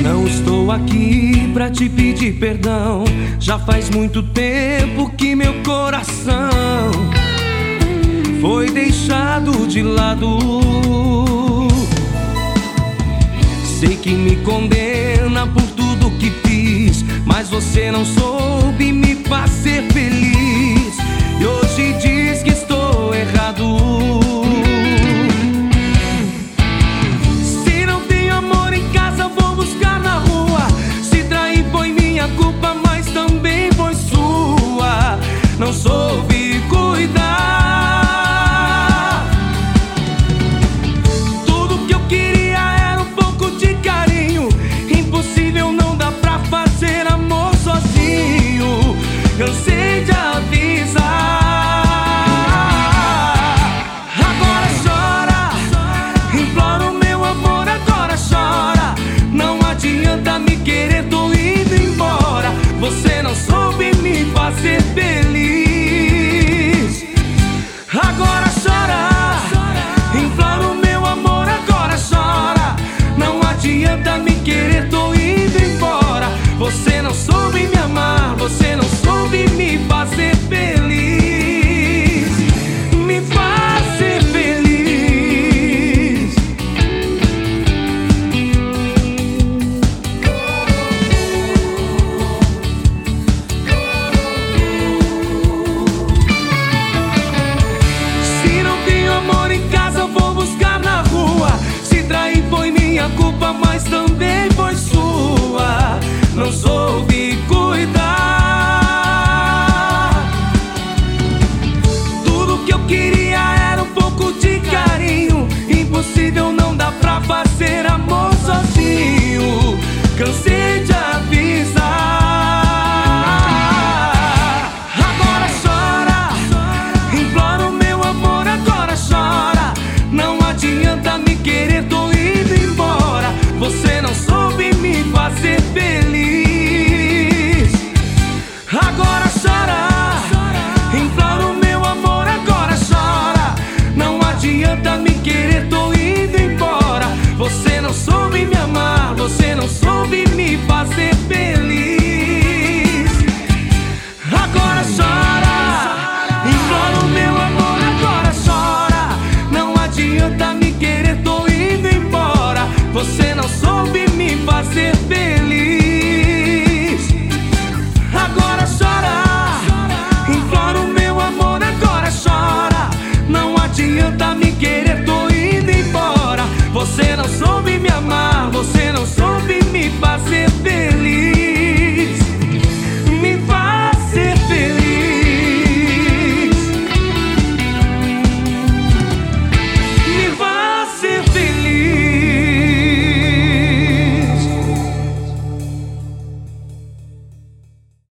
Não estou aqui pra te pedir perdão. Já faz muito tempo que meu coração foi deixado de lado. Sei que me condena por tudo que fiz, mas você não soube me fazer feliz. E hoje diz que estou errado. Se não tem amor em casa, vou buscar na rua. Se trair foi minha culpa, mas também foi sua. Não soube cuidar. Tudo que eu queria era um pouco de carinho. Impossível, não dá pra fazer amor sozinho. Cansei de avisar. Agora chora, imploro meu amor, agora chora. Não adianta me querer, tô indo embora. Você não soube me fazer feliz. Agora chora, imploro meu amor, agora chora. Não adianta me querer, tô indo embora. Você não soube me amar, você não soube me fazer feliz. Me fazer feliz. Se não tenho amor em casa, vou buscar na rua. Se trair foi minha culpa,